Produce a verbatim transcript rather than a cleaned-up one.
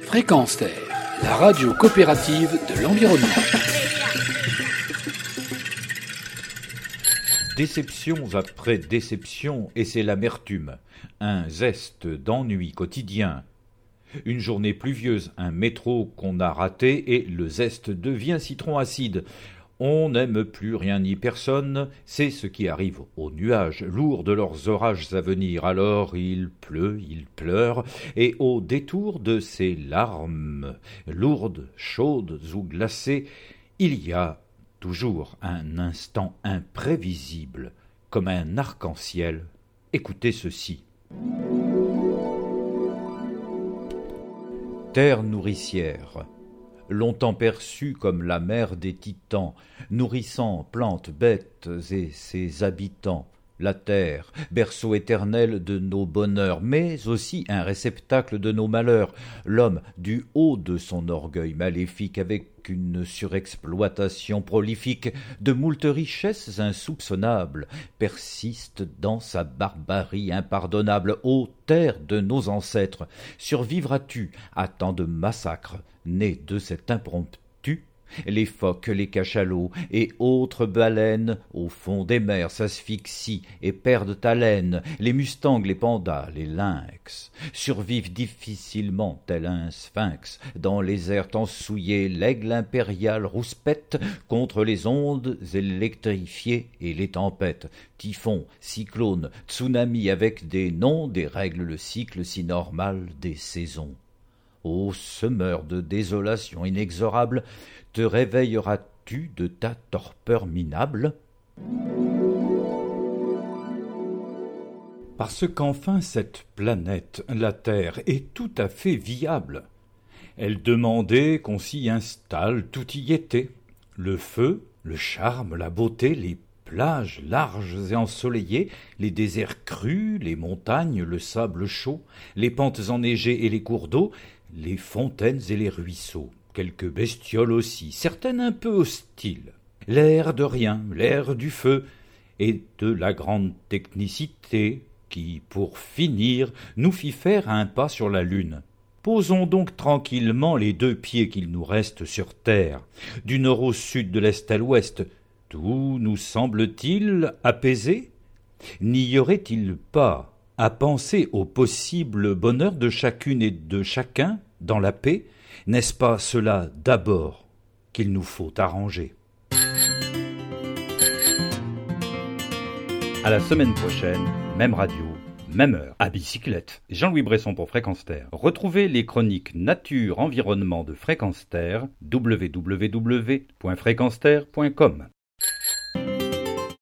Fréquence Terre, la radio coopérative de l'environnement. Déceptions après déceptions, et c'est l'amertume, un zeste d'ennui quotidien. Une journée pluvieuse, un métro qu'on a raté, et le zeste devient citron acide. On n'aime plus rien ni personne, c'est ce qui arrive aux nuages, lourds de leurs orages à venir. Alors il pleut, il pleure, et au détour de ces larmes, lourdes, chaudes ou glacées, il y a toujours un instant imprévisible, comme un arc-en-ciel. Écoutez ceci. Terre nourricière, longtemps perçue comme la mère des titans, nourrissant plantes, bêtes et ses habitants, la terre, berceau éternel de nos bonheurs, mais aussi un réceptacle de nos malheurs, l'homme, du haut de son orgueil maléfique, avec une surexploitation prolifique de moult richesses insoupçonnables, persiste dans sa barbarie impardonnable. Ô terre de nos ancêtres, survivras-tu à tant de massacres nés de cet impromptu? Les phoques, les cachalots et autres baleines au fond des mers s'asphyxient et perdent haleine. Les mustangs, les pandas, les lynx survivent difficilement tel un sphinx dans les airs tant souillés. L'aigle impérial rouspète contre les ondes électrifiées et les tempêtes. Typhon, cyclone, tsunami avec des noms, des règles le cycle si normal des saisons. Ô semeur de désolation inexorable, te réveilleras-tu de ta torpeur minable? Parce qu'enfin cette planète, la Terre, est tout à fait viable. Elle demandait qu'on s'y installe, tout y était. Le feu, le charme, la beauté, les plages larges et ensoleillées, les déserts crus, les montagnes, le sable chaud, les pentes enneigées et les cours d'eau, les fontaines et les ruisseaux, quelques bestioles aussi, certaines un peu hostiles, l'air de rien, l'air du feu, et de la grande technicité qui, pour finir, nous fit faire un pas sur la lune. Posons donc tranquillement les deux pieds qu'il nous reste sur terre, du nord au sud, de l'est à l'ouest. Tout nous semble-t-il apaisé? N'y aurait-il pas à penser au possible bonheur de chacune et de chacun dans la paix? N'est-ce pas cela d'abord qu'il nous faut arranger? À la semaine prochaine, même radio, même heure, à bicyclette. Jean-Louis Bresson pour Fréquence Terre. Retrouvez les chroniques Nature Environnement de Fréquence Terre, w w w point fréquence terre point com.